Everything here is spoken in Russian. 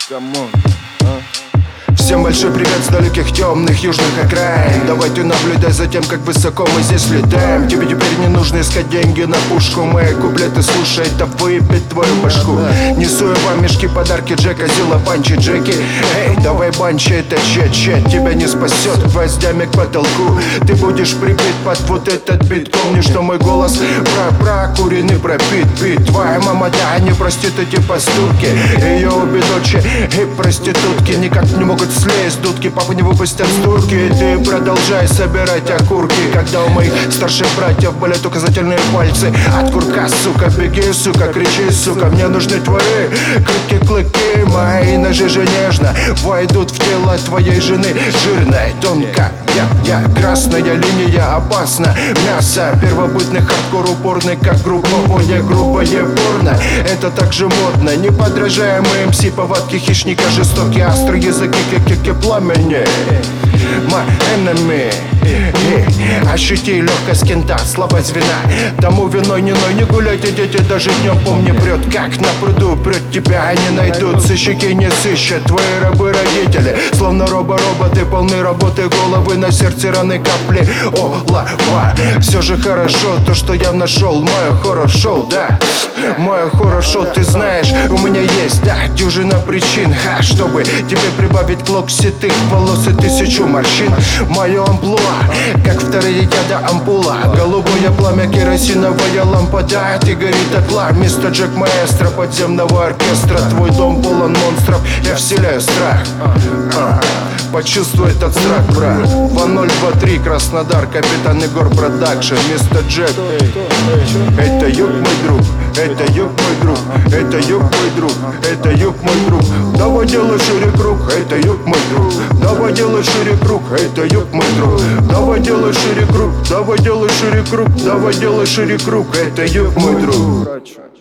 Камон, Всем большой привет с далеких темных южных окраин. Давай ты наблюдай за тем, как высоко мы здесь летаем. Тебе теперь не нужно искать деньги на пушку. Мои куплеты слушай, это выпить твою башку. Несу я вам мешки, подарки Джека, Зила, Панчи, Джеки. Эй, давай банчи, это чет, тебя не спасет гвоздями к потолку. Ты будешь прибит под вот этот бит. Помни, что мой голос прокуренный, пропит бит. Твоя мама, да, не простит эти поступки. Ее обе дочи и проститутки никак не могут слезть дудки, папа не выпустят стурки. Ты продолжай собирать окурки, когда у моих старших братьев болят указательные пальцы от курка. Сука, беги, сука, кричи, сука, мне нужны твои клыки. Мои ножи же нежно войдут в тело твоей жены. Жирная, тонкая, красная линия опасна. Мясо первобытный хардкор упорный, как групповое грубое порно. Это так же модно, неподражаемый МС, повадки хищника, жестокий, острый язык и пламени. My enemy. Ощути легкость кента, слабость вина. Тому виной не гуляйте, дети, даже днем помни, прет как на пруду, прет тебя они найдут. Сыщики не сыщут, твои рабы-родители словно роботы, полны работы головы, на сердце раны капли. О, лава, все же хорошо, то, что я нашел. Мое хорошо, да, мое хорошо, ты знаешь, у меня есть, да, дюжина причин, чтобы тебе прибавить клок ситых волос и 1000 морщин. Мое амплуа, как вторая яда ампула, голубое пламя, керосиновая лампа, да, и горит отла. Мистер Джек, маэстро подземного оркестра. Твой дом полон монстров, я вселяю страх. Почувствуй этот страх, брат. 2023, Краснодар, капитан Егор Продакшн. Мистер Джек, это юг мой друг, это юг мой друг, это юг мой друг, это юг мой друг. Давай делай шире круг, это юг мой друг. Давай делай шире круг, это юг мой друг. Давай делай шире круг, давай делай шире круг, давай делай шире круг, это юг мой друг.